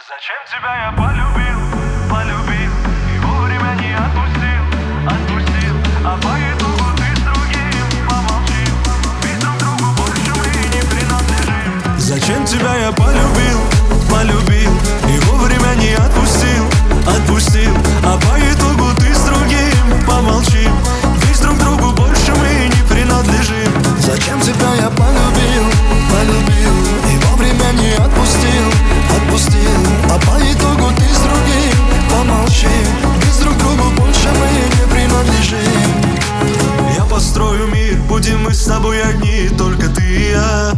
Зачем тебя я полюбил, полюбил и вовремя не отпустил, отпустил, а по итогу ты с другим помолчил, ведь друг другу больше мы не принадлежим. Зачем тебя я полюбил, полюбил и вовремя не отпустил, отпустил, а по итогу ты с другим помолчил, ведь друг другу больше мы не принадлежим. Зачем тебя я полюбил, полюбил и вовремя не отпустил, отпустил, а по итогу ты с другим помолчи, ведь друг другу больше мы не принадлежим. Я построю мир, будем мы с тобой одни, только ты и я.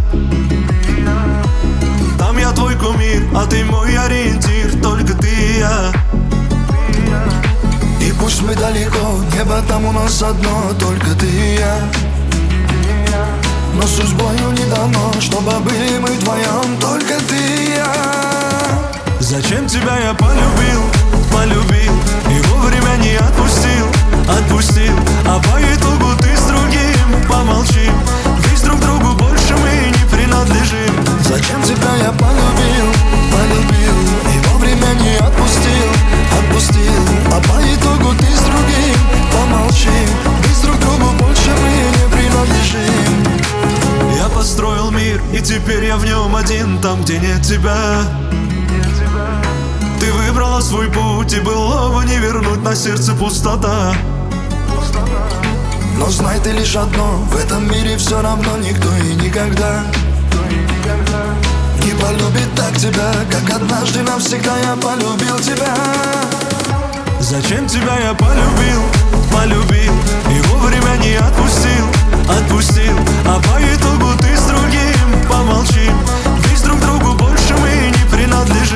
Там я твой кумир, а ты мой ориентир, только ты и я. И пусть мы далеко, небо там у нас одно, только ты и я. Но судьбою не дано, чтобы были мы вдвоем, только ты и я. Зачем тебя я полюбил, полюбил и вовремя не отпустил, отпустил, а по итогу ты с другим помолчи, ведь друг другу больше мы не принадлежим. Зачем тебя я полюбил, полюбил и вовремя не отпустил, отпустил, а по итогу ты с другим помолчи, ведь друг другу больше мы не принадлежим. Я построил мир, и теперь я в нем один, там, где нет тебя. Ты выбрала свой путь, и былого не вернуть, на сердце пустота. Но знай ты лишь одно, в этом мире все равно никто и никогда не полюбит так тебя, как однажды навсегда я полюбил тебя. Зачем тебя я полюбил, полюбил и вовремя не отпустил, отпустил, а по итогу ты с другим помолчи, ведь друг другу больше мы не принадлежим.